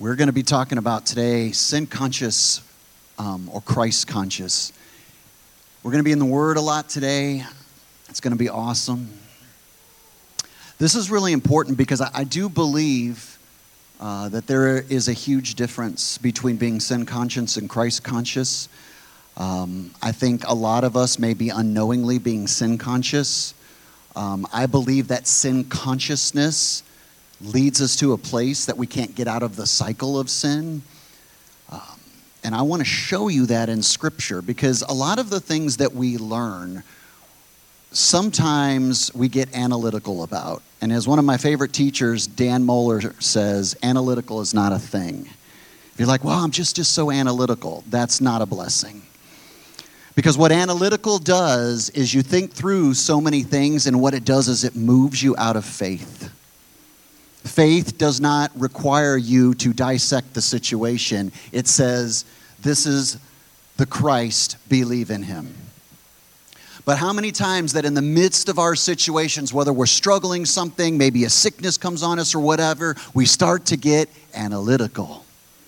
We're going to be talking about today sin conscious or Christ conscious. We're going to be in the Word a lot today. It's going to be awesome. This is really important because I do believe that there is a huge difference between being sin conscious and Christ conscious. I think a lot of us may be unknowingly being sin conscious. I believe that sin consciousness leads us to a place that we can't get out of the cycle of sin. And I want to show you that in Scripture because a lot of the things that we learn, sometimes we get analytical about. And as one of my favorite teachers, Dan Mohler, says, analytical is not a thing. If you're like, well, I'm just so analytical, that's not a blessing. Because what analytical does is you think through so many things, and what it does is it moves you out of faith. Faith does not require you to dissect the situation. It says, this is the Christ, believe in him. But how many times that in the midst of our situations, whether we're struggling something, maybe a sickness comes on us or whatever, we start to get analytical.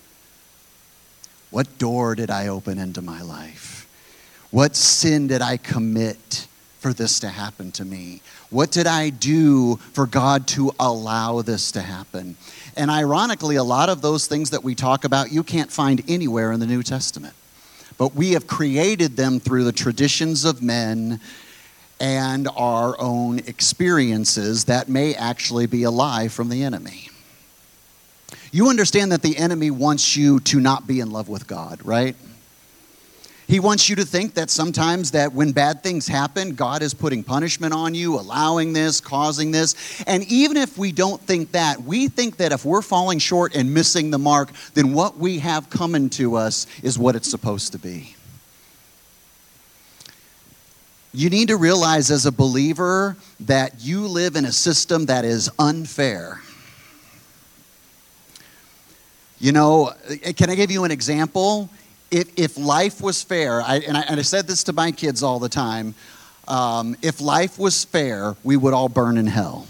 What door did I open into my life? What sin did I commit for this to happen to me? What did I do for God to allow this to happen? And ironically, a lot of those things that we talk about, you can't find anywhere in the New Testament. But we have created them through the traditions of men and our own experiences that may actually be a lie from the enemy. You understand that the enemy wants you to not be in love with God, right? He wants you to think that sometimes that when bad things happen, God is putting punishment on you, allowing this, causing this. And even if we don't think that, we think that if we're falling short and missing the mark, then what we have coming to us is what it's supposed to be. You need to realize as a believer that you live in a system that is unfair. You know, can I give you an example? If life was fair, and I said this to my kids all the time, if life was fair, we would all burn in hell.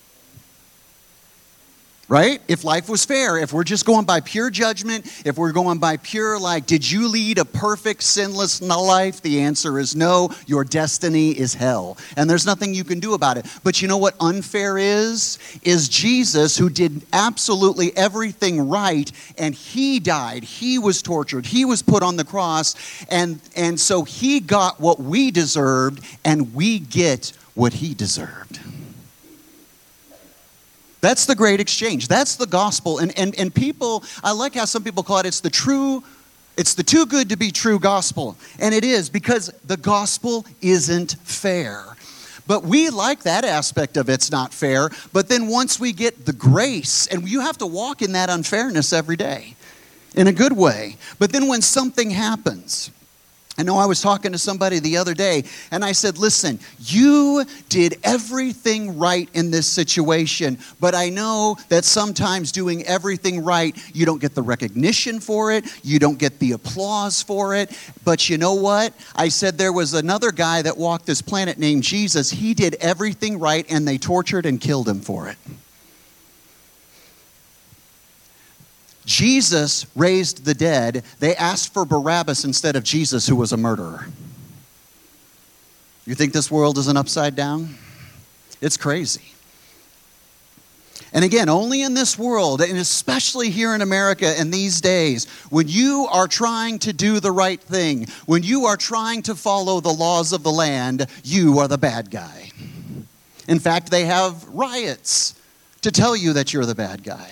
Right? If life was fair, if we're just going by pure judgment, if we're going by pure, did you lead a perfect, sinless life? The answer is no. Your destiny is hell. And there's nothing you can do about it. But you know what unfair is? Is Jesus, who did absolutely everything right, and he died. He was tortured. He was put on the cross. And so he got what we deserved, and we get what he deserved. That's the great exchange. That's the gospel. And people, I like how some people call it, it's the too good to be true gospel. And it is, because the gospel isn't fair. But we like that aspect of it's not fair. But then once we get the grace, and you have to walk in that unfairness every day, in a good way. But then when something happens, I know I was talking to somebody the other day, and I said, listen, you did everything right in this situation, but I know that sometimes doing everything right, you don't get the recognition for it, you don't get the applause for it, but you know what? I said there was another guy that walked this planet named Jesus. He did everything right, and they tortured and killed him for it. Jesus raised the dead. They asked for Barabbas instead of Jesus, who was a murderer. You think this world isn't upside down? It's crazy. And again, only in this world, and especially here in America in these days, when you are trying to do the right thing, when you are trying to follow the laws of the land, you are the bad guy. In fact, they have riots to tell you that you're the bad guy.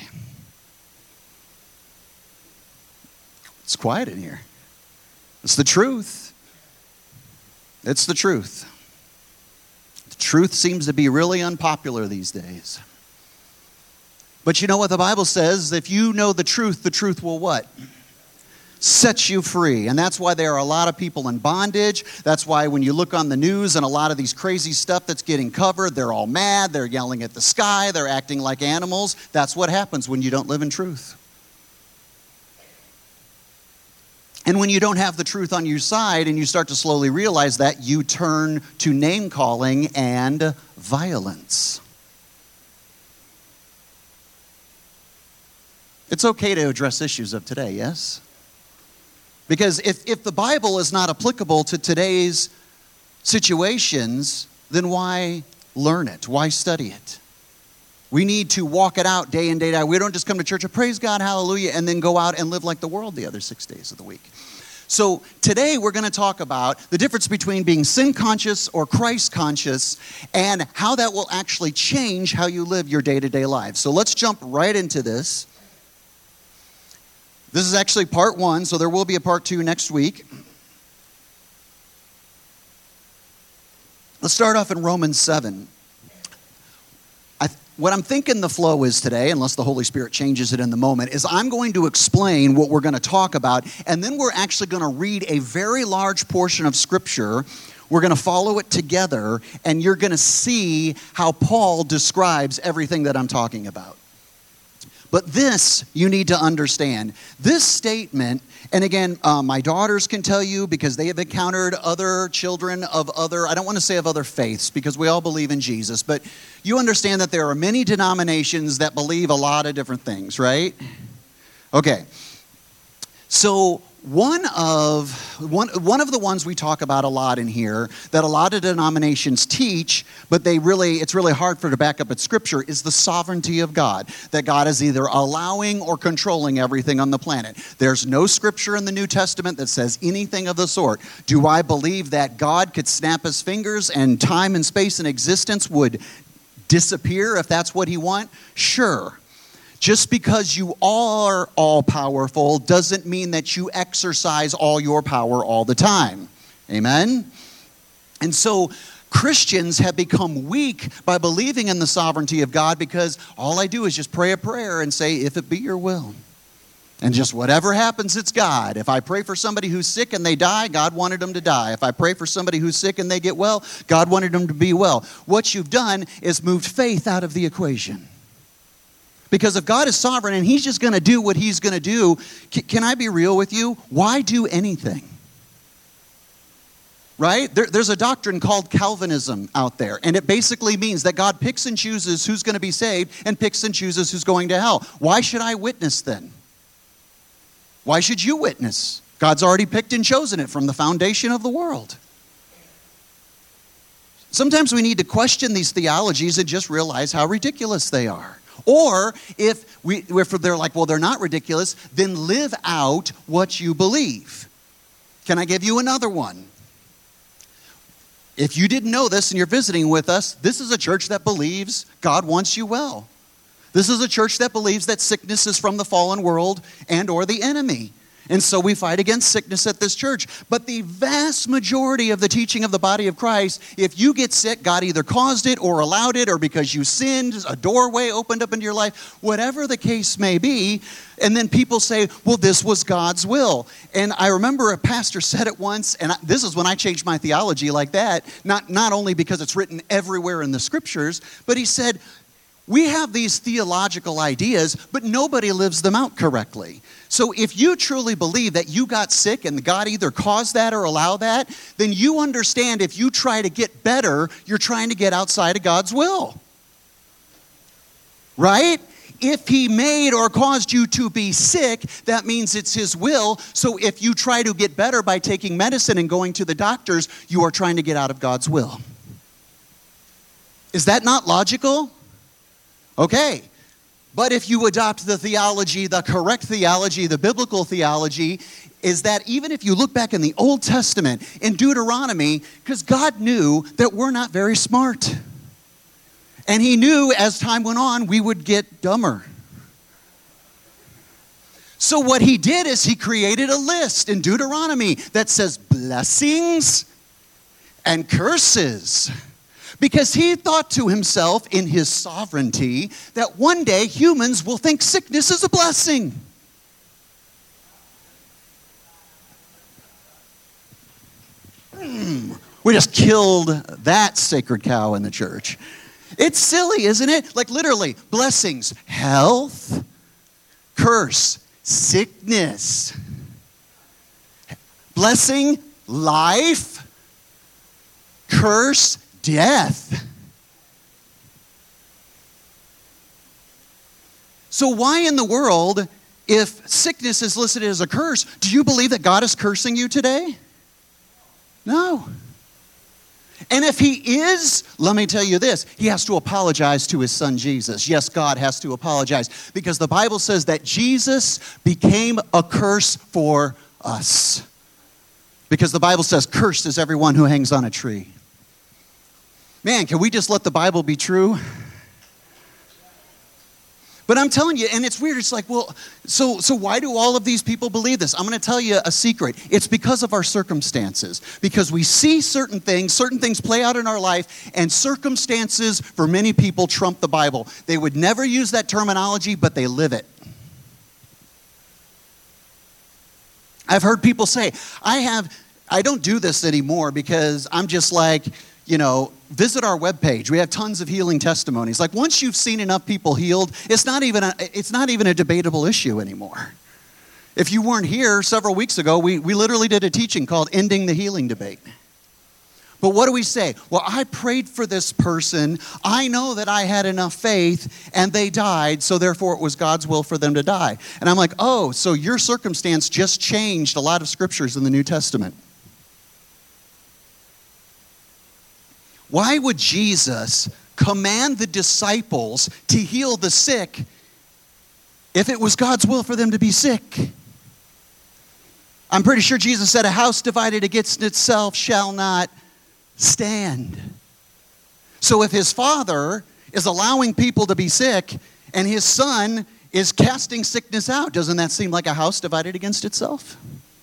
It's quiet in here. It's the truth. It's the truth. The truth seems to be really unpopular these days. But you know what the Bible says? If you know the truth will what? Set you free. And that's why there are a lot of people in bondage. That's why when you look on the news and a lot of these crazy stuff that's getting covered, they're all mad, they're yelling at the sky, they're acting like animals. That's what happens when you don't live in truth. And when you don't have the truth on your side and you start to slowly realize that, you turn to name-calling and violence. It's okay to address issues of today, yes? Because if the Bible is not applicable to today's situations, then why learn it? Why study it? We need to walk it out day in, day out. We don't just come to church and praise God, hallelujah, and then go out and live like the world the other 6 days of the week. So today we're going to talk about the difference between being sin conscious or Christ conscious and how that will actually change how you live your day-to-day life. So let's jump right into this. This is actually part 1, so there will be a part 2 next week. Let's start off in Romans 7. What I'm thinking the flow is today, unless the Holy Spirit changes it in the moment, is I'm going to explain what we're going to talk about, and then we're actually going to read a very large portion of Scripture. We're going to follow it together, and you're going to see how Paul describes everything that I'm talking about. But this, you need to understand. This statement, and again, my daughters can tell you because they have encountered other children of other, I don't want to say of other faiths because we all believe in Jesus, but you understand that there are many denominations that believe a lot of different things, right? Okay. So one of the ones we talk about a lot in here that a lot of denominations teach, but it's really hard for to back up at Scripture, is the sovereignty of God. That God is either allowing or controlling everything on the planet. There's no Scripture in the New Testament that says anything of the sort. Do I believe that God could snap his fingers and time and space and existence would disappear if that's what he wants? Sure. Just because you are all-powerful doesn't mean that you exercise all your power all the time. Amen? And so Christians have become weak by believing in the sovereignty of God because all I do is just pray a prayer and say, if it be your will. And just whatever happens, it's God. If I pray for somebody who's sick and they die, God wanted them to die. If I pray for somebody who's sick and they get well, God wanted them to be well. What you've done is moved faith out of the equation. Because if God is sovereign and he's just going to do what he's going to do, can I be real with you? Why do anything? Right? There's a doctrine called Calvinism out there. And it basically means that God picks and chooses who's going to be saved and picks and chooses who's going to hell. Why should I witness then? Why should you witness? God's already picked and chosen it from the foundation of the world. Sometimes we need to question these theologies and just realize how ridiculous they are. Or if they're like, well, they're not ridiculous, then live out what you believe. Can I give you another one? If you didn't know this and you're visiting with us, this is a church that believes God wants you well. This is a church that believes that sickness is from the fallen world and or the enemy. And so we fight against sickness at this church. But the vast majority of the teaching of the body of Christ, if you get sick, God either caused it or allowed it, or because you sinned, a doorway opened up into your life, whatever the case may be. And then people say, well, this was God's will. And I remember a pastor said it once, and this is when I changed my theology like that, not only because it's written everywhere in the Scriptures, but he said, we have these theological ideas, but nobody lives them out correctly. So if you truly believe that you got sick and God either caused that or allowed that, then you understand if you try to get better, you're trying to get outside of God's will. Right? If he made or caused you to be sick, that means it's his will. So if you try to get better by taking medicine and going to the doctors, you are trying to get out of God's will. Is that not logical? Okay, but if you adopt the theology, the correct theology, the biblical theology, is that even if you look back in the Old Testament, in Deuteronomy, because God knew that we're not very smart. And he knew as time went on, we would get dumber. So what he did is he created a list in Deuteronomy that says blessings and curses. Because he thought to himself in his sovereignty that one day humans will think sickness is a blessing. We just killed that sacred cow in the church. It's silly, isn't it? Like literally, blessings, health, curse, sickness. Blessing, life, curse, death. So why in the world If sickness is listed as a curse, do you believe that God is cursing you today? No. And if he is, let me tell you this, he has to apologize to his son Jesus. Yes, God has to apologize because the Bible says that Jesus became a curse for us. Because the Bible says, cursed is everyone who hangs on a tree. Man, can we just let the Bible be true? But I'm telling you, and it's weird, it's like, well, so why do all of these people believe this? I'm going to tell you a secret. It's because of our circumstances. Because we see certain things play out in our life, and circumstances for many people trump the Bible. They would never use that terminology, but they live it. I've heard people say, I don't do this anymore because I'm just like, visit our webpage. We have tons of healing testimonies. Like once you've seen enough people healed, it's not even a debatable issue anymore. If you weren't here several weeks ago, we literally did a teaching called Ending the Healing Debate. But what do we say? Well, I prayed for this person. I know that I had enough faith and they died, so therefore it was God's will for them to die. And I'm like, oh, so your circumstance just changed a lot of scriptures in the New Testament. Why would Jesus command the disciples to heal the sick if it was God's will for them to be sick? I'm pretty sure Jesus said, a house divided against itself shall not stand. So if his Father is allowing people to be sick and his Son is casting sickness out, doesn't that seem like a house divided against itself?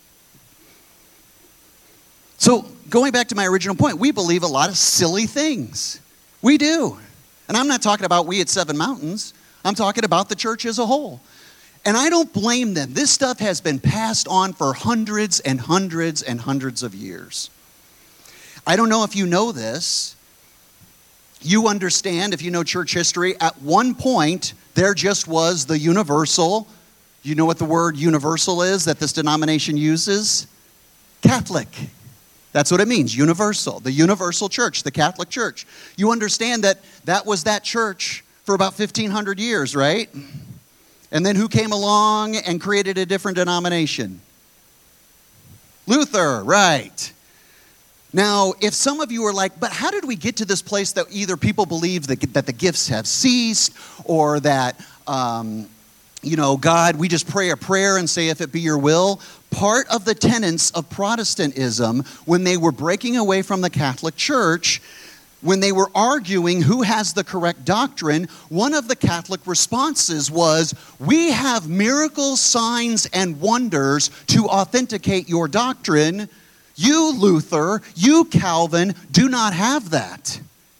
So going back to my original point, we believe a lot of silly things. We do. And I'm not talking about we at Seven Mountains. I'm talking about the church as a whole. And I don't blame them. This stuff has been passed on for hundreds and hundreds and hundreds of years. I don't know if you know this. You understand, if you know church history, at one point there just was the universal. You know what the word universal is that this denomination uses? Catholic. That's what it means, universal. The universal church, the Catholic Church. You understand that was that church for about 1,500 years, right? And then who came along and created a different denomination? Luther, right. Now, if some of you are like, but how did we get to this place that either people believe that the gifts have ceased or that, God, we just pray a prayer and say, if it be your will? Part of the tenets of Protestantism, when they were breaking away from the Catholic Church, when they were arguing who has the correct doctrine, one of the Catholic responses was, we have miracles, signs, and wonders to authenticate your doctrine. You, Luther, you, Calvin, do not have that.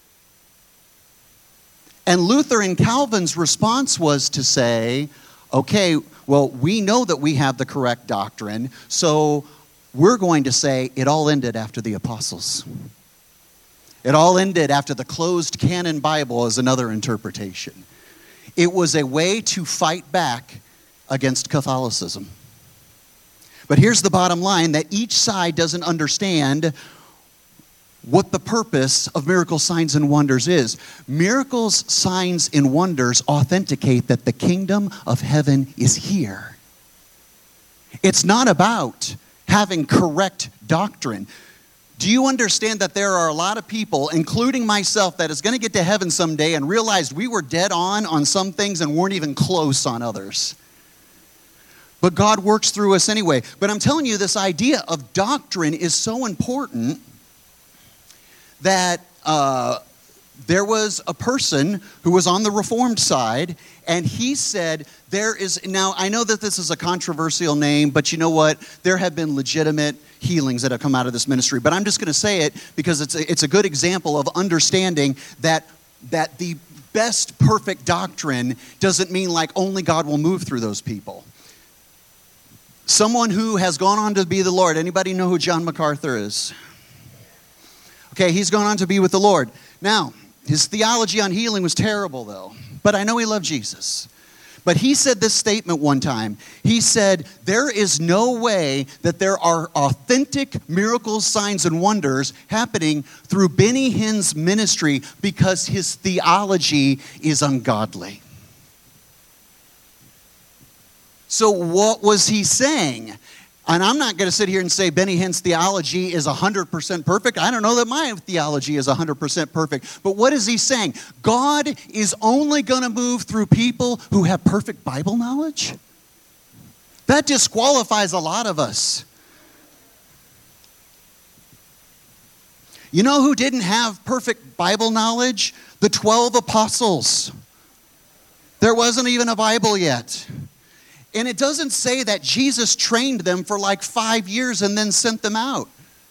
And Luther and Calvin's response was to say, okay, well, we know that we have the correct doctrine, so we're going to say it all ended after the apostles. It all ended after the closed canon Bible is another interpretation. It was a way to fight back against Catholicism. But here's the bottom line, that each side doesn't understand what the purpose of miracles, signs, and wonders is. Miracles, signs, and wonders authenticate that the kingdom of heaven is here. It's not about having correct doctrine. Do you understand that there are a lot of people, including myself, that is going to get to heaven someday and realize we were dead on some things and weren't even close on others? But God works through us anyway. But I'm telling you, this idea of doctrine is so important that there was a person who was on the Reformed side, and he said, now I know that this is a controversial name, but you know what? There have been legitimate healings that have come out of this ministry. But I'm just going to say it because it's a good example of understanding that the best perfect doctrine doesn't mean like only God will move through those people. Someone who has gone on to be the Lord. Anybody know who John MacArthur is? Okay, he's gone on to be with the Lord. Now, his theology on healing was terrible, though. But I know he loved Jesus. But he said this statement one time. He said, there is no way that there are authentic miracles, signs, and wonders happening through Benny Hinn's ministry because his theology is ungodly. So what was he saying? And I'm not going to sit here and say Benny Hinn's theology is 100% perfect. I don't know that my theology is 100% perfect. But what is he saying? God is only going to move through people who have perfect Bible knowledge? That disqualifies a lot of us. You know who didn't have perfect Bible knowledge? The 12 apostles. There wasn't even a Bible yet. And it doesn't say that Jesus trained them for like 5 years and then sent them out.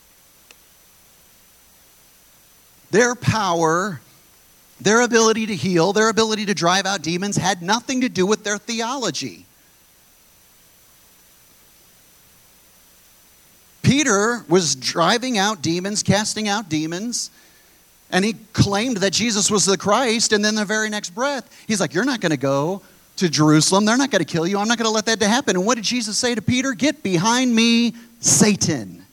Their power, their ability to heal, their ability to drive out demons had nothing to do with their theology. Peter was driving out demons, casting out demons, and he claimed that Jesus was the Christ, and then the very next breath, he's like, you're not going to go to Jerusalem. They're not going to kill you. I'm not going to let that happen. And what did Jesus say to Peter? Get behind me, Satan.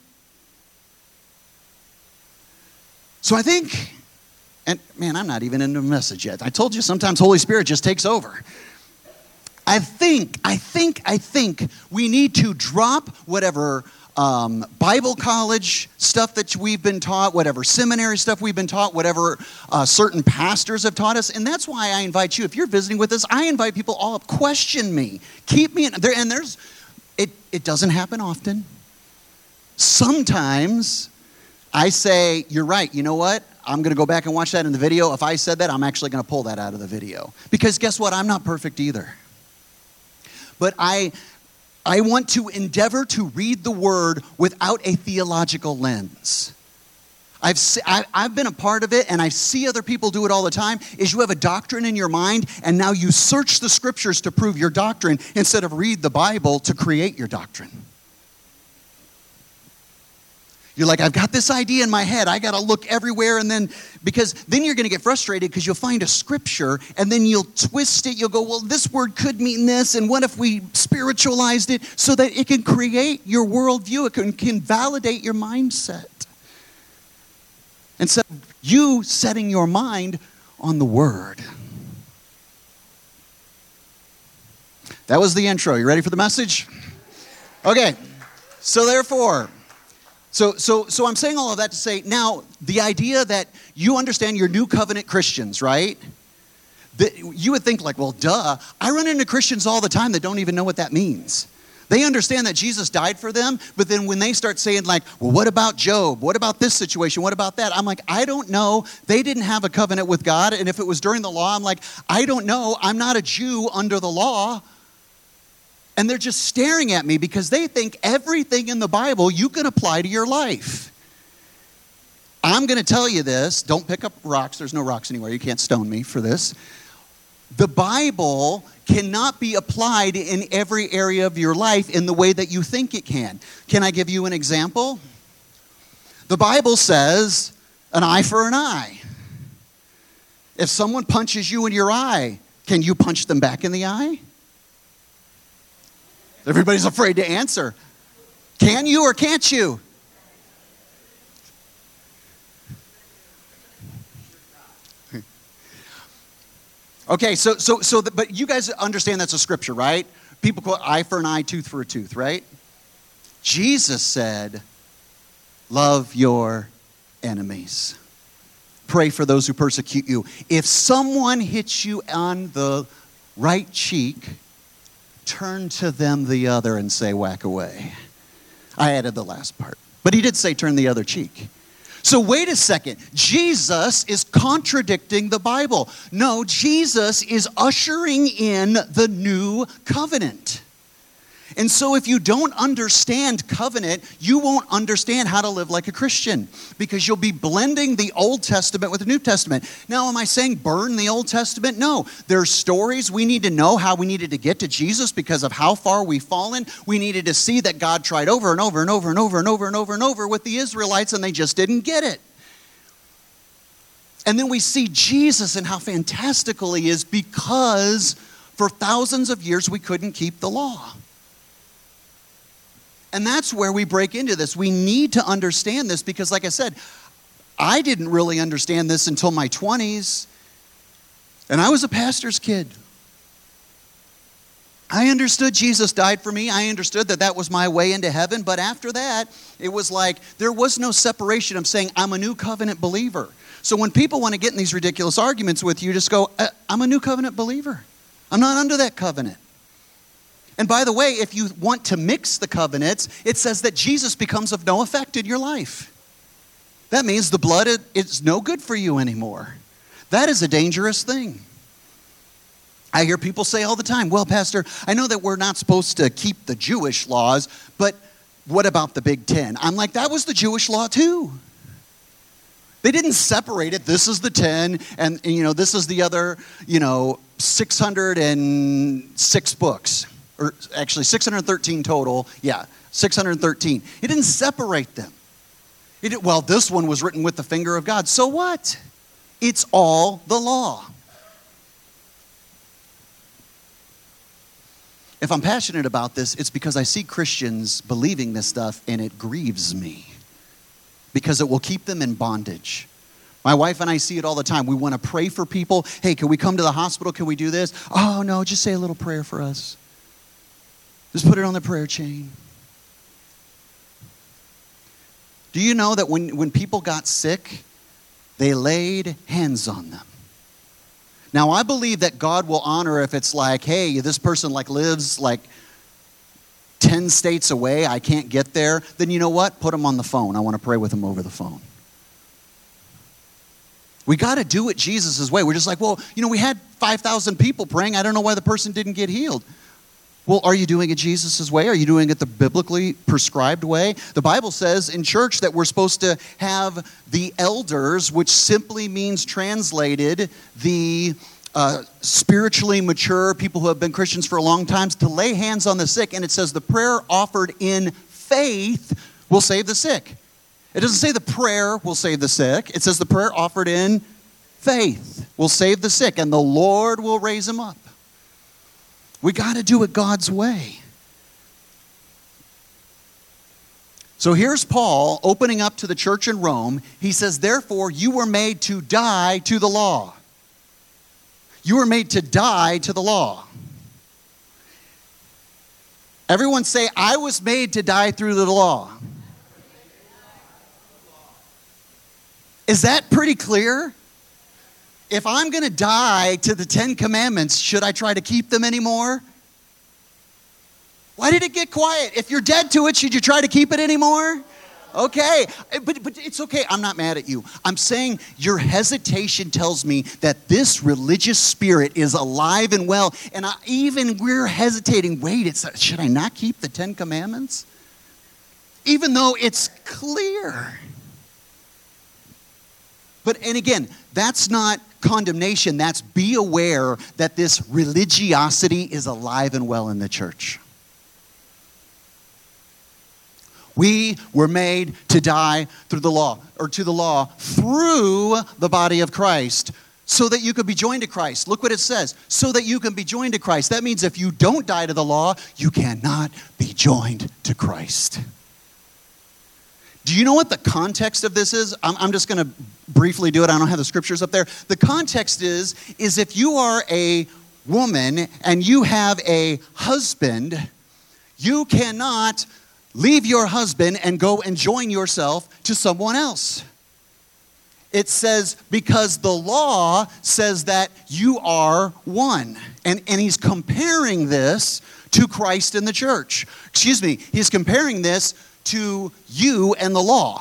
So I think, and man, I'm not even in the message yet. I told you sometimes Holy Spirit just takes over. I think we need to drop whatever Bible college stuff that we've been taught, whatever seminary stuff we've been taught, whatever certain pastors have taught us. And that's why I invite you, if you're visiting with us, I invite people all up, question me, keep me in there. And it doesn't happen often. Sometimes I say, you're right, you know what? I'm going to go back and watch that in the video. If I said that, I'm actually going to pull that out of the video. Because guess what? I'm not perfect either. But I want to endeavor to read the Word without a theological lens. I've been a part of it, and I see other people do it all the time, is you have a doctrine in your mind, and now you search the Scriptures to prove your doctrine instead of read the Bible to create your doctrine. You're like, I've got this idea in my head. I got to look everywhere. And then, because then you're going to get frustrated because you'll find a scripture and then you'll twist it. You'll go, well, this word could mean this. And what if we spiritualized it so that it can create your worldview? It can validate your mindset. Instead of you setting your mind on the word. That was the intro. You ready for the message? Okay. So therefore, So I'm saying all of that to say, now, the idea that you understand you're new covenant Christians, right? That you would think like, well, duh. I run into Christians all the time that don't even know what that means. They understand that Jesus died for them, but then when they start saying like, well, what about Job? What about this situation? What about that? I'm like, I don't know. They didn't have a covenant with God, and if it was during the law, I'm like, I don't know. I'm not a Jew under the law. And they're just staring at me because they think everything in the Bible you can apply to your life. I'm going to tell you this. Don't pick up rocks. There's no rocks anywhere. You can't stone me for this. The Bible cannot be applied in every area of your life in the way that you think it can. Can I give you an example? The Bible says an eye for an eye. If someone punches you in your eye, can you punch them back in the eye? Everybody's afraid to answer. Can you or can't you? Okay, but you guys understand that's a scripture, right? People quote eye for an eye, tooth for a tooth, right? Jesus said, love your enemies. Pray for those who persecute you. If someone hits you on the right cheek, turn to them the other and say, whack away. I added the last part. But he did say turn the other cheek. So wait a second. Jesus is contradicting the Bible. No, Jesus is ushering in the new covenant. And so if you don't understand covenant, you won't understand how to live like a Christian because you'll be blending the Old Testament with the New Testament. Now, am I saying burn the Old Testament? No. There's stories we need to know how we needed to get to Jesus because of how far we've fallen. We needed to see that God tried over and over and over and over and over and over and over with the Israelites and they just didn't get it. And then we see Jesus and how fantastical he is because for thousands of years we couldn't keep the law. And that's where we break into this. We need to understand this because, like I said, I didn't really understand this until my 20s. And I was a pastor's kid. I understood Jesus died for me. I understood that that was my way into heaven. But after that, it was like there was no separation. I'm saying I'm a new covenant believer. So when people want to get in these ridiculous arguments with you, just go, I'm a new covenant believer. I'm not under that covenant. And by the way, if you want to mix the covenants, it says that Jesus becomes of no effect in your life. That means the blood is no good for you anymore. That is a dangerous thing. I hear people say all the time, well, Pastor, I know that we're not supposed to keep the Jewish laws, but what about the Big Ten? I'm like, that was the Jewish law too. They didn't separate it. This is the 10, and this is the other, 606 books. Or actually 613 total. Yeah, 613. It didn't separate them. Well, this one was written with the finger of God. So what? It's all the law. If I'm passionate about this, it's because I see Christians believing this stuff and it grieves me because it will keep them in bondage. My wife and I see it all the time. We want to pray for people. Hey, can we come to the hospital? Can we do this? Oh, no, just say a little prayer for us. Just put it on the prayer chain. Do you know that when people got sick, they laid hands on them? Now, I believe that God will honor if it's like, hey, this person lives 10 states away. I can't get there. Then you know what? Put them on the phone. I want to pray with them over the phone. We got to do it Jesus' way. We're just like, well, we had 5,000 people praying. I don't know why the person didn't get healed. Well, are you doing it Jesus' way? Are you doing it the biblically prescribed way? The Bible says in church that we're supposed to have the elders, which simply means translated, the spiritually mature people who have been Christians for a long time, to lay hands on the sick. And it says the prayer offered in faith will save the sick. It doesn't say the prayer will save the sick. It says the prayer offered in faith will save the sick, and the Lord will raise him up. We got to do it God's way. So here's Paul opening up to the church in Rome. He says, therefore, you were made to die to the law. You were made to die to the law. Everyone say, I was made to die through the law. Is that pretty clear? If I'm going to die to the 10 Commandments, should I try to keep them anymore? Why did it get quiet? If you're dead to it, should you try to keep it anymore? Okay, but it's okay. I'm not mad at you. I'm saying your hesitation tells me that this religious spirit is alive and well. And we're hesitating. Wait, should I not keep the 10 Commandments? Even though it's clear. And again, that's not condemnation. That's be aware that this religiosity is alive and well in the church. We were made to die through the law, or to the law through the body of Christ, so that you could be joined to Christ. Look what it says, so that you can be joined to Christ. That means if you don't die to the law, you cannot be joined to Christ. Do you know what the context of this is? I'm just going to briefly do it. I don't have the scriptures up there. The context is if you are a woman and you have a husband, you cannot leave your husband and go and join yourself to someone else. It says, because the law says that you are one. And he's comparing this to Christ and the church. He's comparing this to you and the law.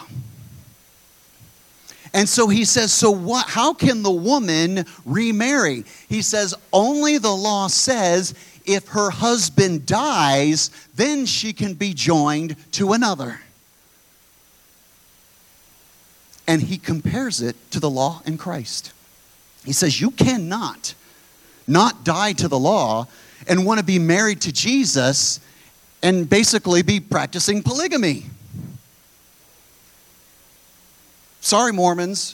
And so he says, how can the woman remarry? He says, only the law says if her husband dies, then she can be joined to another. And he compares it to the law in Christ. He says, you cannot not die to the law and want to be married to Jesus and basically be practicing polygamy. Sorry, Mormons.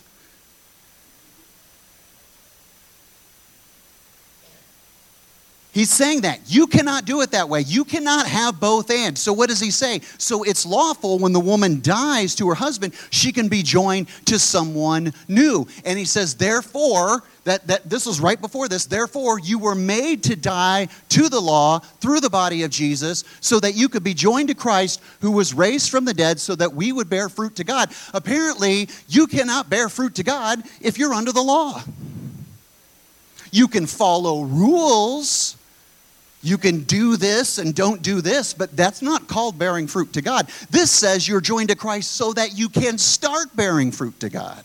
He's saying that. You cannot do it that way. You cannot have both and. So what does he say? So it's lawful when the woman dies to her husband, she can be joined to someone new. And he says, therefore, that this was right before this, therefore you were made to die to the law through the body of Jesus so that you could be joined to Christ who was raised from the dead so that we would bear fruit to God. Apparently, you cannot bear fruit to God if you're under the law. You can follow rules. You can do this and don't do this, but that's not called bearing fruit to God. This says you're joined to Christ so that you can start bearing fruit to God.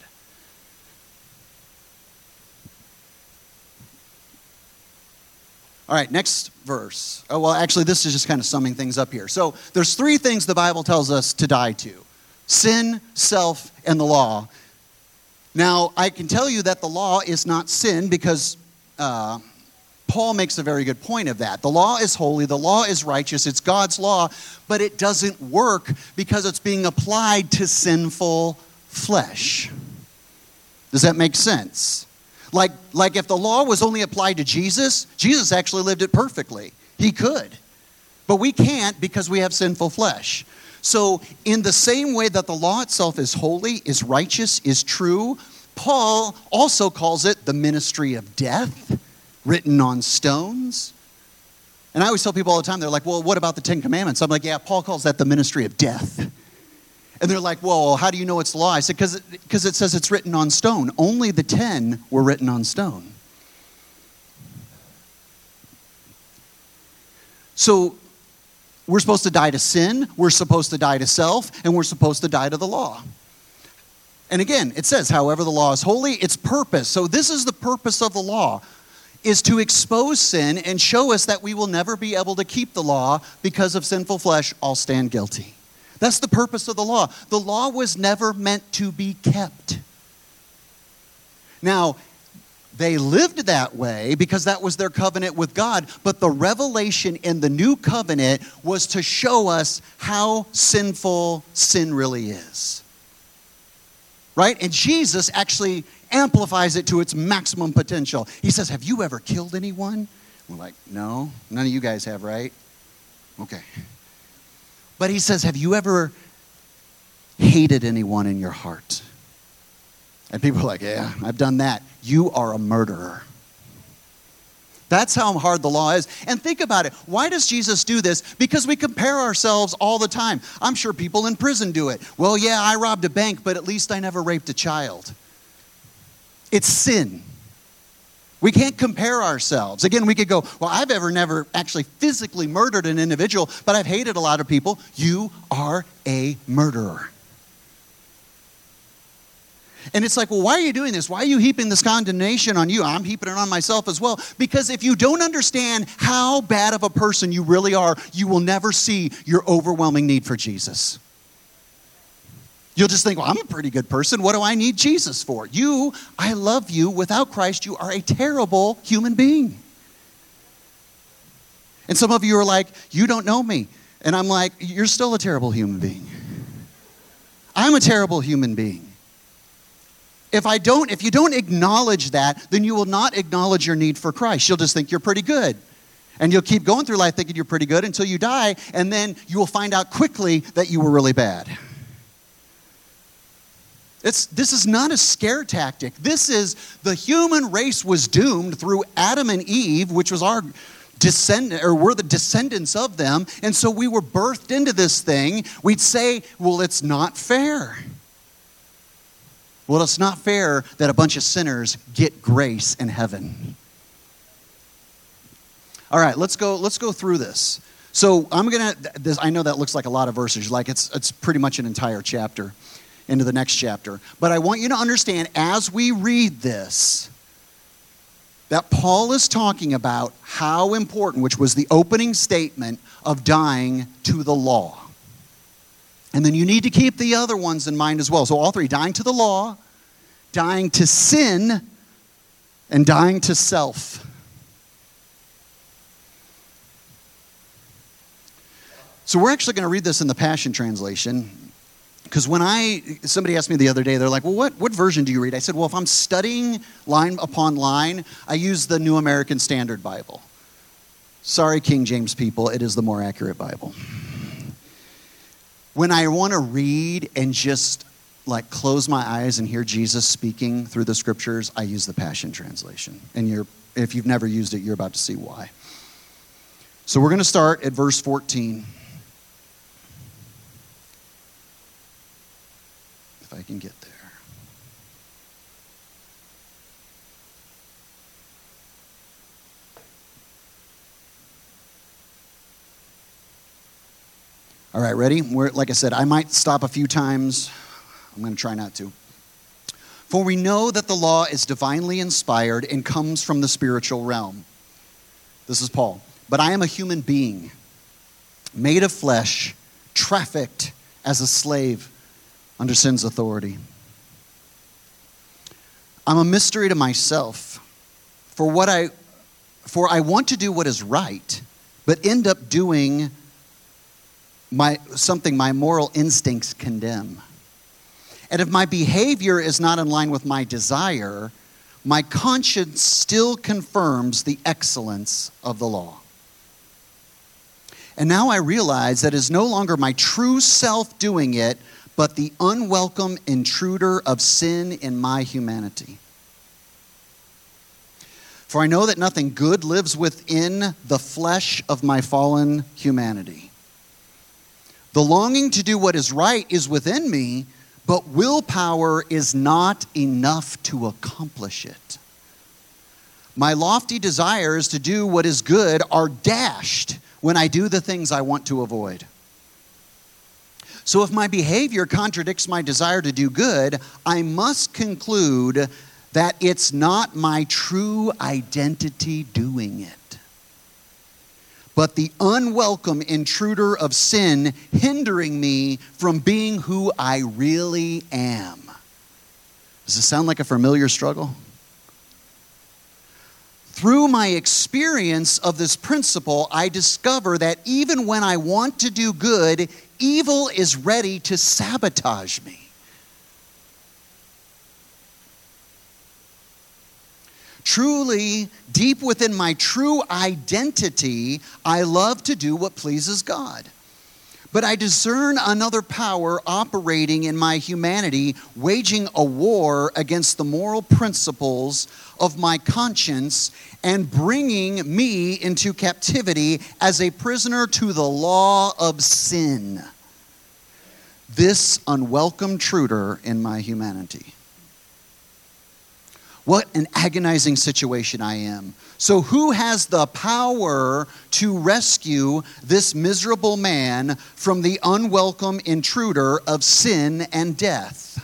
All right, next verse. Oh, well, actually, this is just kind of summing things up here. So there's three things the Bible tells us to die to: sin, self, and the law. Now, I can tell you that the law is not sin because Paul makes a very good point of that. The law is holy, the law is righteous, it's God's law, but it doesn't work because it's being applied to sinful flesh. Does that make sense? Like if the law was only applied to Jesus, Jesus actually lived it perfectly. He could. But we can't because we have sinful flesh. So in the same way that the law itself is holy, is righteous, is true, Paul also calls it the ministry of death, written on stones. And I always tell people all the time, they're like, well, what about the Ten Commandments? I'm like, yeah, Paul calls that the ministry of death. And they're like, well, how do you know it's the law? I said, because it says it's written on stone. Only the 10 were written on stone. So we're supposed to die to sin, we're supposed to die to self, and we're supposed to die to the law. And again, it says, however the law is holy, its purpose. So this is the purpose of the law, is to expose sin and show us that we will never be able to keep the law because of sinful flesh. I'll stand guilty. That's the purpose of the law. The law was never meant to be kept. Now, they lived that way because that was their covenant with God, but the revelation in the new covenant was to show us how sinful sin really is. Right? And Jesus actually amplifies it to its maximum potential. He says, have you ever killed anyone? We're like, no, none of you guys have, right? Okay. But he says, have you ever hated anyone in your heart? And people are like, yeah, I've done that. You are a murderer. That's how hard the law is. And think about it. Why does Jesus do this? Because we compare ourselves all the time. I'm sure people in prison do it. Well, yeah, I robbed a bank, but at least I never raped a child. It's sin. We can't compare ourselves. Again, we could go, well, I've never actually physically murdered an individual, but I've hated a lot of people. You are a murderer. And it's like, well, why are you doing this? Why are you heaping this condemnation on you? I'm heaping it on myself as well. Because if you don't understand how bad of a person you really are, you will never see your overwhelming need for Jesus. You'll just think, well, I'm a pretty good person. What do I need Jesus for? I love you. Without Christ, you are a terrible human being. And some of you are like, you don't know me. And I'm like, you're still a terrible human being. I'm a terrible human being. If you don't acknowledge that, then you will not acknowledge your need for Christ. You'll just think you're pretty good. And you'll keep going through life thinking you're pretty good until you die, and then you will find out quickly that you were really bad. This is not a scare tactic. This is the human race was doomed through Adam and Eve, which was our descendant, or we're the descendants of them. And so we were birthed into this thing. We'd say, well, it's not fair. Well, it's not fair that a bunch of sinners get grace in heaven. All right, let's go through this. So I know that looks like a lot of verses, like it's pretty much an entire chapter into the next chapter. But I want you to understand as we read this, that Paul is talking about how important, which was the opening statement of dying to the law. And then you need to keep the other ones in mind as well. So all three, dying to the law, dying to sin, and dying to self. So we're actually going to read this in the Passion Translation. Because somebody asked me the other day, they're like, well, what version do you read? I said, well, if I'm studying line upon line, I use the New American Standard Bible. Sorry, King James people, it is the more accurate Bible. When I want to read and just like close my eyes and hear Jesus speaking through the scriptures, I use the Passion Translation. And if you've never used it, you're about to see why. So we're going to start at verse 14. If I can get there. All right, ready? Like I said, I might stop a few times. I'm going to try not to. For we know that the law is divinely inspired and comes from the spiritual realm. This is Paul. But I am a human being, made of flesh, trafficked as a slave under sin's authority. I'm a mystery to myself. For I want to do what is right, but end up doing something my moral instincts condemn. And if my behavior is not in line with my desire, my conscience still confirms the excellence of the law. And now I realize that it is no longer my true self doing it, but the unwelcome intruder of sin in my humanity. For I know that nothing good lives within the flesh of my fallen humanity. The longing to do what is right is within me, but willpower is not enough to accomplish it. My lofty desires to do what is good are dashed when I do the things I want to avoid. So if my behavior contradicts my desire to do good, I must conclude that it's not my true identity doing it, but the unwelcome intruder of sin hindering me from being who I really am. Does this sound like a familiar struggle? Through my experience of this principle, I discover that even when I want to do good, evil is ready to sabotage me. Truly, deep within my true identity, I love to do what pleases God. But I discern another power operating in my humanity, waging a war against the moral principles of my conscience and bringing me into captivity as a prisoner to the law of sin. This unwelcome intruder in my humanity. What an agonizing situation I am. So who has the power to rescue this miserable man from the unwelcome intruder of sin and death?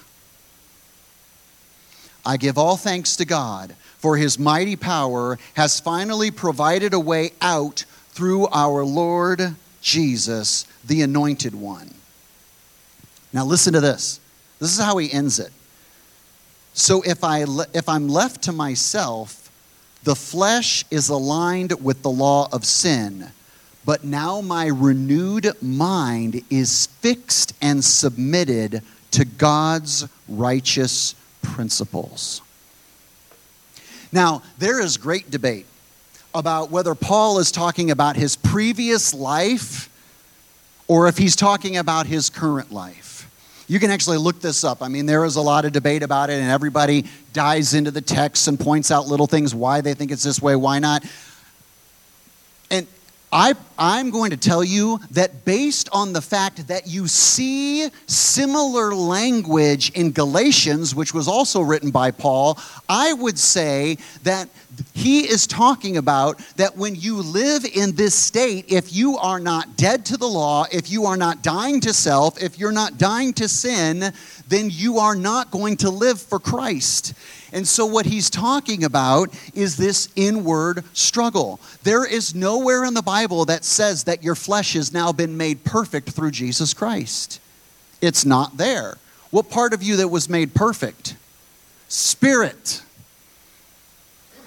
I give all thanks to God, for his mighty power has finally provided a way out through our Lord Jesus, the Anointed One. Now listen to this. This is how he ends it. So if I'm left to myself, the flesh is aligned with the law of sin, but now my renewed mind is fixed and submitted to God's righteous principles. Now, there is great debate about whether Paul is talking about his previous life or if he's talking about his current life. You can actually look this up. I mean, there is a lot of debate about it, and everybody dives into the text and points out little things, why they think it's this way, why not. And I'm going to tell you that based on the fact that you see similar language in Galatians, which was also written by Paul, I would say that he is talking about that when you live in this state, if you are not dead to the law, if you are not dying to self, if you're not dying to sin, then you are not going to live for Christ. And so what he's talking about is this inward struggle. There is nowhere in the Bible that says that your flesh has now been made perfect through Jesus Christ. It's not there. What part of you that was made perfect? Spirit.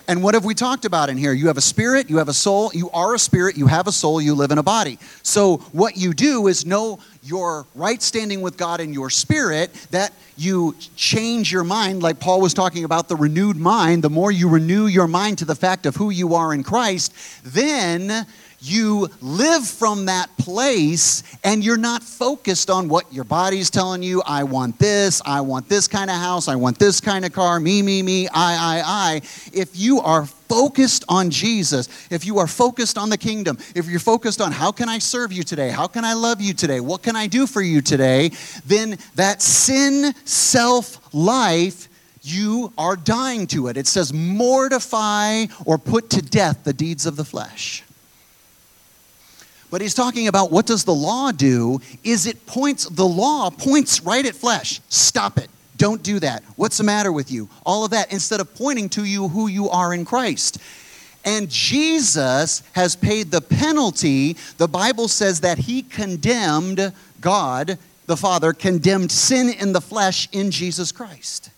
And what have we talked about in here? You have a spirit, you have a soul, you are a spirit, you have a soul, you live in a body. So what you do is know your right standing with God in your spirit, that you change your mind, like Paul was talking about the renewed mind. The more you renew your mind to the fact of who you are in Christ, then you live from that place, and you're not focused on what your body's telling you. I want this kind of house, I want this kind of car, me, I. If you are focused on Jesus, if you are focused on the kingdom, if you're focused on how can I serve you today, how can I love you today, what can I do for you today, then that sin self-life, you are dying to it. It says mortify or put to death the deeds of the flesh. But he's talking about what does the law do, the law points right at flesh. Stop it. Don't do that. What's the matter with you? All of that, instead of pointing to you who you are in Christ. And Jesus has paid the penalty. The Bible says that he condemned, God, the Father, condemned sin in the flesh in Jesus Christ.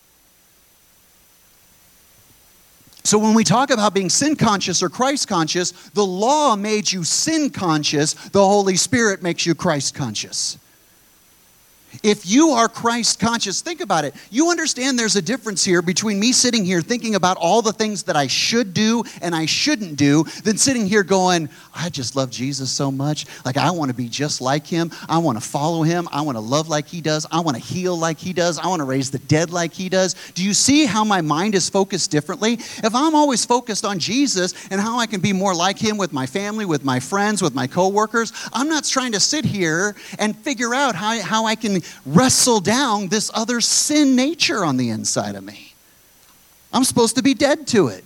So when we talk about being sin conscious or Christ conscious, the law made you sin conscious. The Holy Spirit makes you Christ conscious. If you are Christ conscious, think about it. You understand there's a difference here between me sitting here thinking about all the things that I should do and I shouldn't do, than sitting here going, I just love Jesus so much. Like, I want to be just like him. I want to follow him. I want to love like he does. I want to heal like he does. I want to raise the dead like he does. Do you see how my mind is focused differently? If I'm always focused on Jesus and how I can be more like him with my family, with my friends, with my coworkers, I'm not trying to sit here and figure out how I can wrestle down this other sin nature on the inside of me. I'm supposed to be dead to it.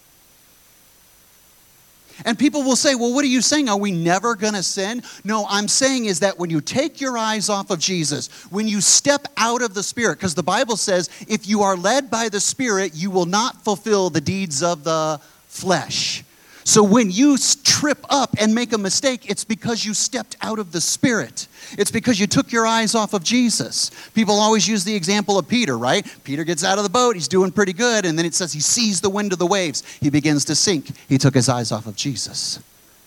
And people will say, well, what are you saying? Are we never going to sin? No, I'm saying is that when you take your eyes off of Jesus, when you step out of the Spirit, because the Bible says, if you are led by the Spirit, you will not fulfill the deeds of the flesh. So when you trip up and make a mistake, it's because you stepped out of the Spirit. It's because you took your eyes off of Jesus. People always use the example of Peter, right? Peter gets out of the boat, he's doing pretty good, and then it says he sees the wind of the waves. He begins to sink. He took his eyes off of Jesus.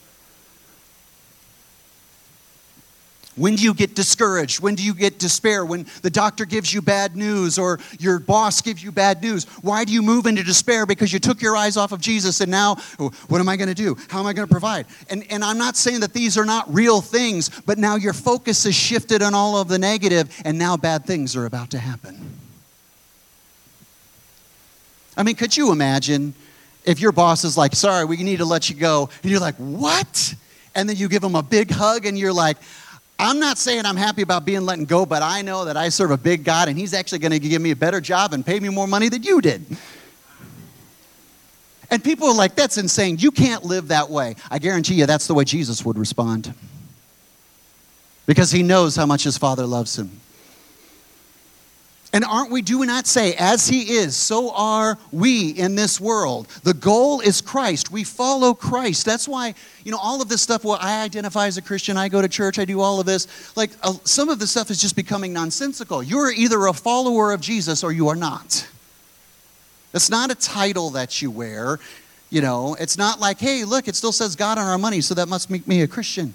When do you get discouraged? When do you get despair? When the doctor gives you bad news or your boss gives you bad news, why do you move into despair? Because you took your eyes off of Jesus, and now, what am I going to do? How am I going to provide? And I'm not saying that these are not real things, but now your focus is shifted on all of the negative, and now bad things are about to happen. I mean, could you imagine if your boss is like, sorry, we need to let you go, and you're like, what? And then you give them a big hug, and you're like, I'm not saying I'm happy about being let go, but I know that I serve a big God, and he's actually going to give me a better job and pay me more money than you did. And people are like, that's insane. You can't live that way. I guarantee you that's the way Jesus would respond. Because he knows how much his Father loves him. And do we not say, as he is, so are we in this world. The goal is Christ. We follow Christ. That's why, all of this stuff, well, I identify as a Christian, I go to church, I do all of this. Like, some of this stuff is just becoming nonsensical. You're either a follower of Jesus or you are not. It's not a title that you wear. It's not like, hey, look, it still says God on our money, so that must make me a Christian.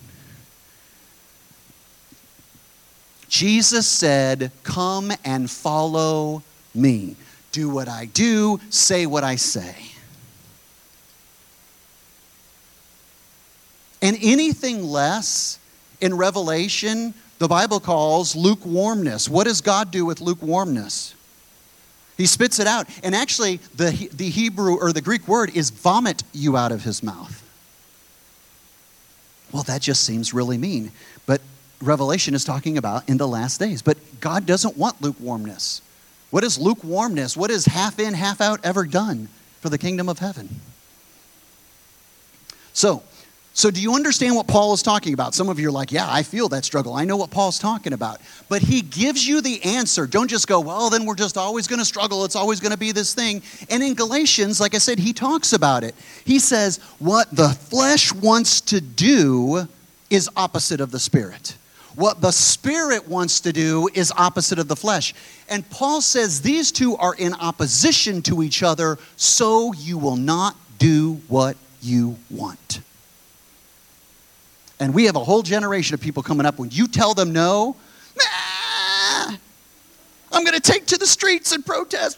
Jesus said, come and follow me. Do what I do, say what I say. And anything less in Revelation, the Bible calls lukewarmness. What does God do with lukewarmness? He spits it out. And actually, the Hebrew or the Greek word is vomit you out of his mouth. Well, that just seems really mean. But Revelation is talking about in the last days. But God doesn't want lukewarmness. What is lukewarmness? What has half in, half out ever done for the kingdom of heaven? So do you understand what Paul is talking about? Some of you are like, yeah, I feel that struggle. I know what Paul's talking about. But he gives you the answer. Don't just go, well, then we're just always going to struggle. It's always going to be this thing. And in Galatians, like I said, he talks about it. He says, what the flesh wants to do is opposite of the Spirit. What the Spirit wants to do is opposite of the flesh. And Paul says these two are in opposition to each other, so you will not do what you want. And we have a whole generation of people coming up, when you tell them no, I'm going to take to the streets and protest.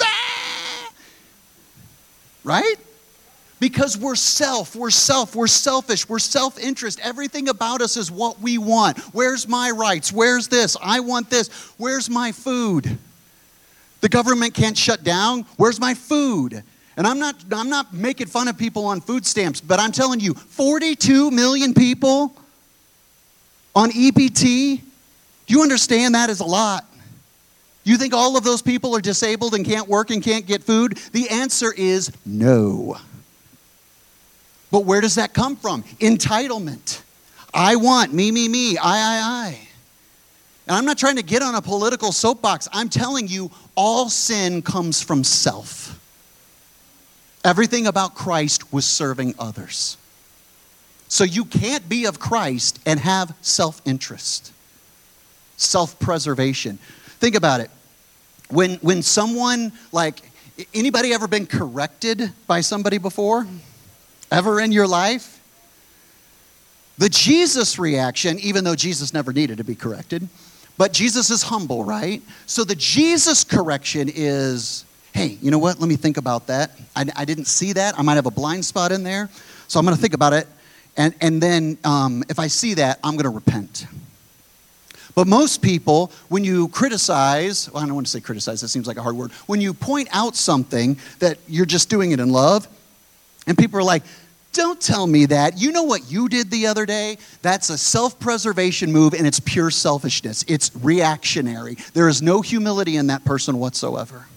Right? Because we're selfish, we're self-interest. Everything about us is what we want. Where's my rights? Where's this? I want this. Where's my food? The government can't shut down. Where's my food? And I'm not making fun of people on food stamps, but I'm telling you, 42 million people on EBT, do you understand that is a lot? You think all of those people are disabled and can't work and can't get food? The answer is no. But where does that come from? Entitlement. I want, me, I. And I'm not trying to get on a political soapbox. I'm telling you, all sin comes from self. Everything about Christ was serving others. So you can't be of Christ and have self-interest, self-preservation. Think about it. When someone, like, anybody ever been corrected by somebody before? Ever in your life? The Jesus reaction, even though Jesus never needed to be corrected, but Jesus is humble, right? So the Jesus correction is, hey, you know what? Let me think about that. I didn't see that. I might have a blind spot in there. So I'm going to think about it. And then if I see that, I'm going to repent. But most people, when you criticize, well, I don't want to say criticize, that seems like a hard word. When you point out something that you're just doing it in love, and people are like, don't tell me that. You know what you did the other day? That's a self-preservation move, and it's pure selfishness. It's reactionary. There is no humility in that person whatsoever.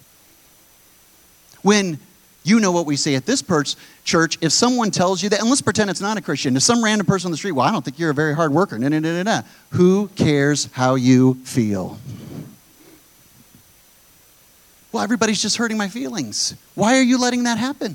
When you know what we say at this church, if someone tells you that, and let's pretend it's not a Christian, if some random person on the street, well, I don't think you're a very hard worker, who cares how you feel? Well, everybody's just hurting my feelings. Why are you letting that happen?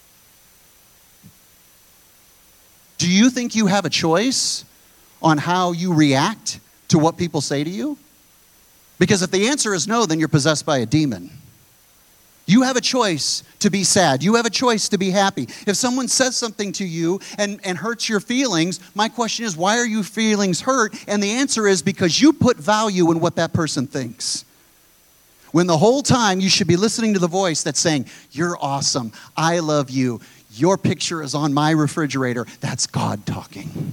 Do you think you have a choice on how you react to what people say to you? Because if the answer is no, then you're possessed by a demon. You have a choice to be sad. You have a choice to be happy. If someone says something to you and hurts your feelings, my question is, why are your feelings hurt? And the answer is because you put value in what that person thinks. When the whole time you should be listening to the voice that's saying, you're awesome, I love you, your picture is on my refrigerator. That's God talking.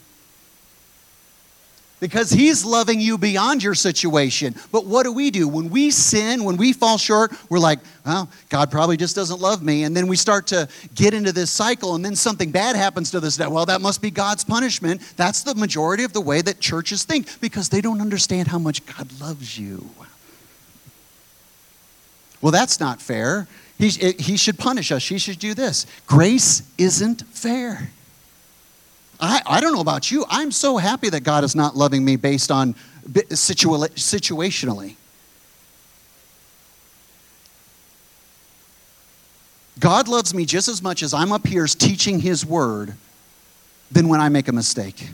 Because he's loving you beyond your situation. But what do? When we sin, when we fall short, we're like, well, God probably just doesn't love me. And then we start to get into this cycle, and then something bad happens to us. Well, that must be God's punishment. That's the majority of the way that churches think, because they don't understand how much God loves you. Well, that's not fair. He should punish us. He should do this. Grace isn't fair. I don't know about you. I'm so happy that God is not loving me based on situationally. God loves me just as much as I'm up here teaching his word than when I make a mistake.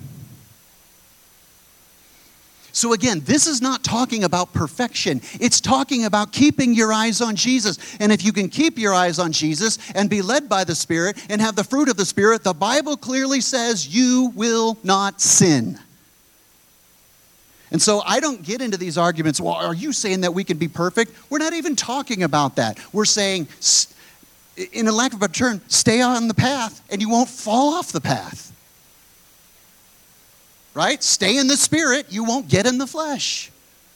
So again, this is not talking about perfection. It's talking about keeping your eyes on Jesus. And if you can keep your eyes on Jesus and be led by the Spirit and have the fruit of the Spirit, the Bible clearly says you will not sin. And so I don't get into these arguments, well, are you saying that we can be perfect? We're not even talking about that. We're saying, in a lack of a better term, stay on the path and you won't fall off the path. Right? Stay in the Spirit, you won't get in the flesh.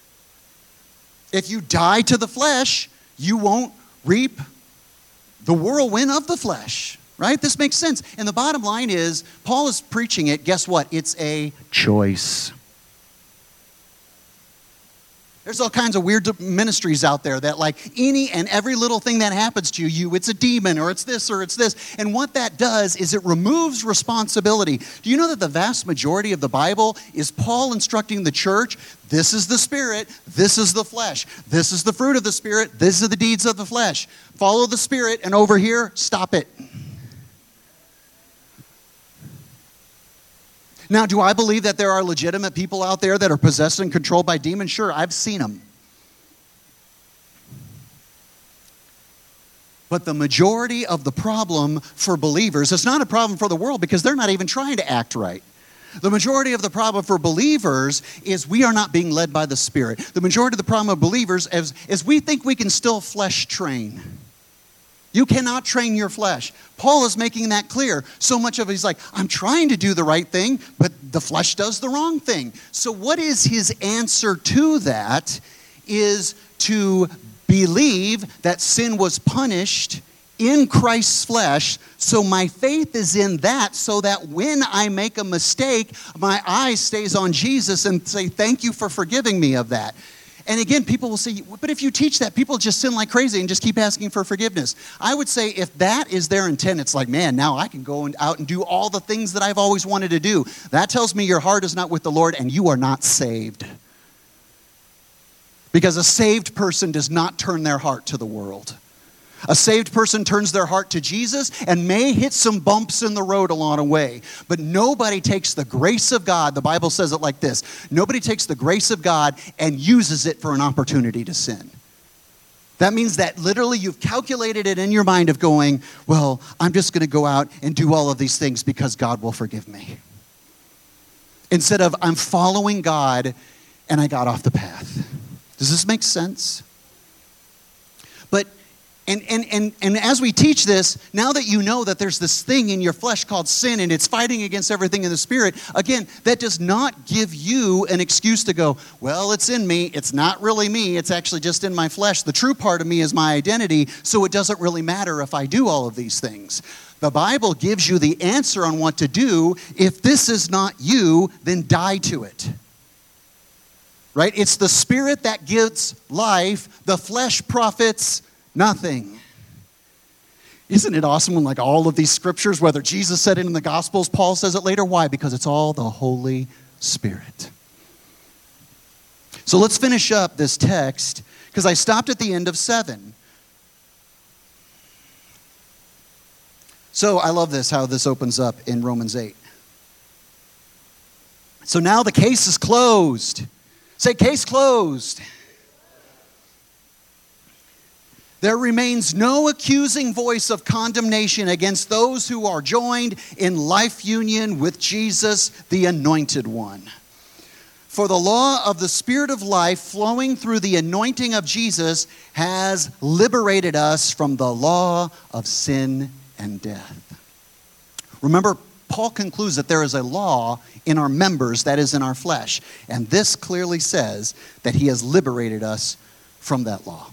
If you die to the flesh, you won't reap the whirlwind of the flesh. Right? This makes sense. And the bottom line is, Paul is preaching it, guess what? It's a choice. There's all kinds of weird ministries out there that like any and every little thing that happens to you, it's a demon or it's this or it's this. And what that does is it removes responsibility. Do you know that the vast majority of the Bible is Paul instructing the church, this is the Spirit, this is the flesh. This is the fruit of the Spirit, these are the deeds of the flesh. Follow the Spirit, and over here, stop it. Now, do I believe that there are legitimate people out there that are possessed and controlled by demons? Sure, I've seen them. But the majority of the problem for believers, it's not a problem for the world because they're not even trying to act right. The majority of the problem for believers is we are not being led by the Spirit. The majority of the problem of believers is we think we can still flesh train. You cannot train your flesh. Paul is making that clear. So much of it, he's like, I'm trying to do the right thing, but the flesh does the wrong thing. So what is his answer to that is to believe that sin was punished in Christ's flesh, so my faith is in that, so that when I make a mistake, my eye stays on Jesus and say, thank you for forgiving me of that. And again, people will say, but if you teach that, people just sin like crazy and just keep asking for forgiveness. I would say if that is their intent, it's like, man, now I can go out and do all the things that I've always wanted to do. That tells me your heart is not with the Lord and you are not saved. Because a saved person does not turn their heart to the world. A saved person turns their heart to Jesus and may hit some bumps in the road along the way. But nobody takes the grace of God, the Bible says it like this, nobody takes the grace of God and uses it for an opportunity to sin. That means that literally you've calculated it in your mind of going, well, I'm just going to go out and do all of these things because God will forgive me. Instead of I'm following God and I got off the path. Does this make sense? But, and as we teach this, now that you know that there's this thing in your flesh called sin and it's fighting against everything in the Spirit, again, that does not give you an excuse to go, well, it's in me. It's not really me. It's actually just in my flesh. The true part of me is my identity, so it doesn't really matter if I do all of these things. The Bible gives you the answer on what to do. If this is not you, then die to it. Right? It's the Spirit that gives life. The flesh profits nothing. Isn't it awesome when like all of these scriptures, whether Jesus said it in the Gospels, Paul says it later? Why? Because it's all the Holy Spirit. So let's finish up this text because I stopped at the end of 7. So I love this, how this opens up in Romans 8. So now the case is closed. Say, case closed. There remains no accusing voice of condemnation against those who are joined in life union with Jesus, the Anointed One. For the law of the Spirit of life flowing through the anointing of Jesus has liberated us from the law of sin and death. Remember, Paul concludes that there is a law in our members that is in our flesh. And this clearly says that he has liberated us from that law.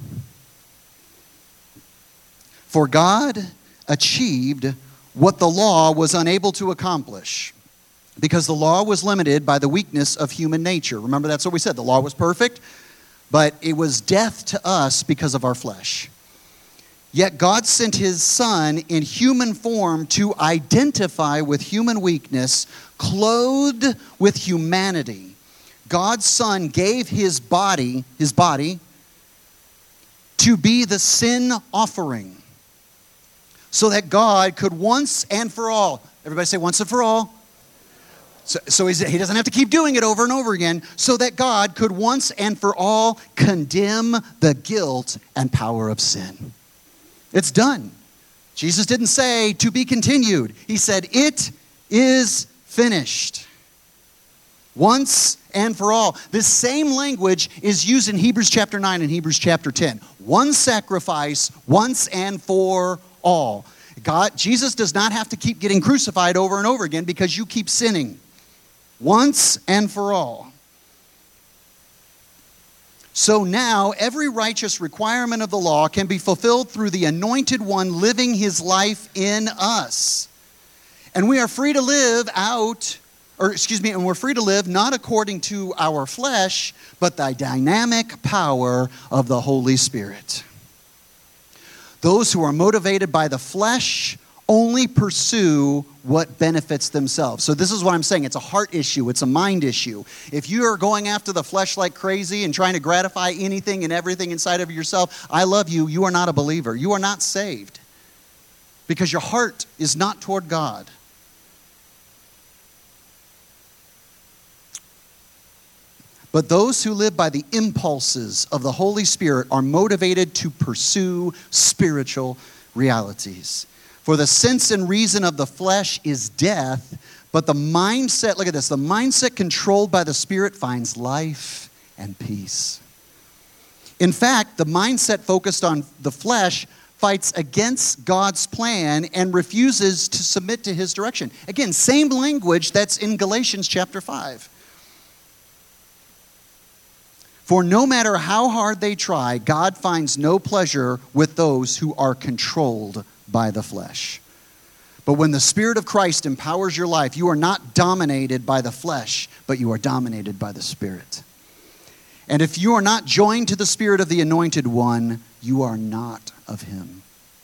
For God achieved what the law was unable to accomplish because the law was limited by the weakness of human nature. Remember, that's what we said. The law was perfect, but it was death to us because of our flesh. Yet God sent his Son in human form to identify with human weakness, clothed with humanity. God's Son gave his body to be the sin offering so that God could once and for all, everybody say once and for all. So he doesn't have to keep doing it over and over again, so that God could once and for all condemn the guilt and power of sin. It's done. Jesus didn't say to be continued. He said it is finished. Once and for all. This same language is used in Hebrews chapter 9 and Hebrews chapter 10. One sacrifice, once and for all. Jesus does not have to keep getting crucified over and over again because you keep sinning. Once and for all. So now, every righteous requirement of the law can be fulfilled through the Anointed One living his life in us. And we are free to live and we're free to live not according to our flesh, but the dynamic power of the Holy Spirit. Those who are motivated by the flesh only pursue what benefits themselves. So this is what I'm saying. It's a heart issue. It's a mind issue. If you are going after the flesh like crazy and trying to gratify anything and everything inside of yourself, I love you. You are not a believer. You are not saved because your heart is not toward God. But those who live by the impulses of the Holy Spirit are motivated to pursue spiritual realities. For the sense and reason of the flesh is death, but the mindset, look at this, the mindset controlled by the Spirit finds life and peace. In fact, the mindset focused on the flesh fights against God's plan and refuses to submit to his direction. Again, same language that's in Galatians chapter 5. For no matter how hard they try, God finds no pleasure with those who are controlled by the flesh. But when the Spirit of Christ empowers your life, you are not dominated by the flesh, but you are dominated by the Spirit. And if you are not joined to the Spirit of the Anointed One, you are not of him.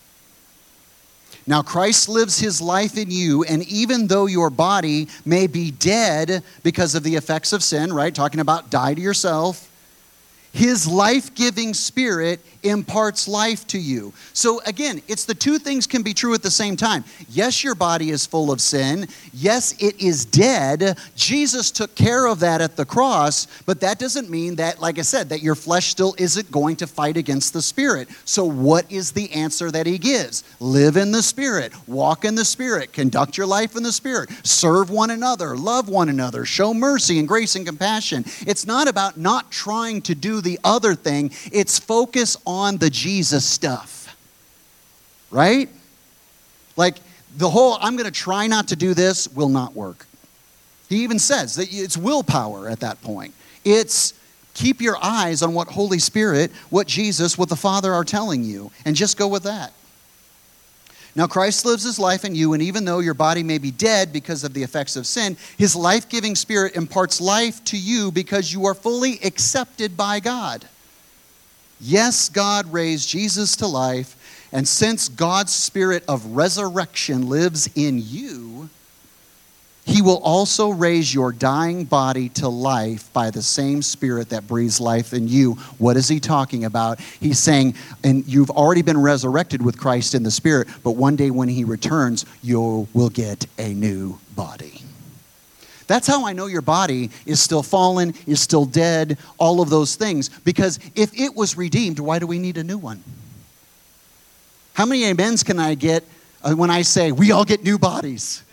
Now Christ lives his life in you, and even though your body may be dead because of the effects of sin, right? Talking about die to yourself, his life-giving Spirit imparts life to you. So again, it's the two things can be true at the same time. Yes, your body is full of sin. Yes, it is dead. Jesus took care of that at the cross, but that doesn't mean that, like I said, that your flesh still isn't going to fight against the Spirit. So what is the answer that he gives? Live in the Spirit, walk in the Spirit, conduct your life in the Spirit, serve one another, love one another, show mercy and grace and compassion. It's not about not trying to do the other thing. It's focus on the Jesus stuff, right? Like the whole, I'm going to try not to do this will not work. He even says that it's willpower at that point. It's keep your eyes on what Holy Spirit, what Jesus, what the Father are telling you, and just go with that. Now Christ lives his life in you, and even though your body may be dead because of the effects of sin, his life-giving Spirit imparts life to you because you are fully accepted by God. Yes, God raised Jesus to life, and since God's Spirit of resurrection lives in you, he will also raise your dying body to life by the same Spirit that breathes life in you. What is he talking about? He's saying, and you've already been resurrected with Christ in the Spirit, but one day when he returns, you will get a new body. That's how I know your body is still fallen, is still dead, all of those things. Because if it was redeemed, why do we need a new one? How many amens can I get when I say, we all get new bodies?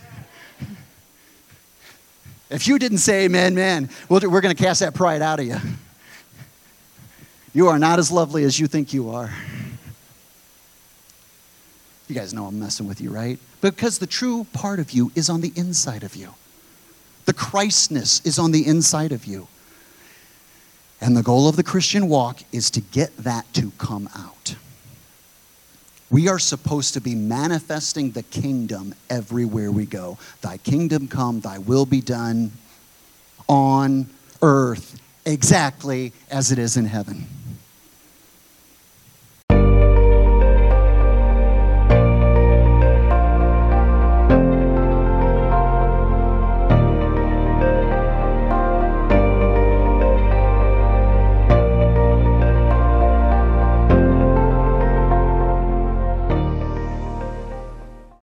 If you didn't say amen, man, we're going to cast that pride out of you. You are not as lovely as you think you are. You guys know I'm messing with you, right? Because the true part of you is on the inside of you. The Christness is on the inside of you. And the goal of the Christian walk is to get that to come out. We are supposed to be manifesting the kingdom everywhere we go. Thy kingdom come, thy will be done on earth exactly as it is in heaven.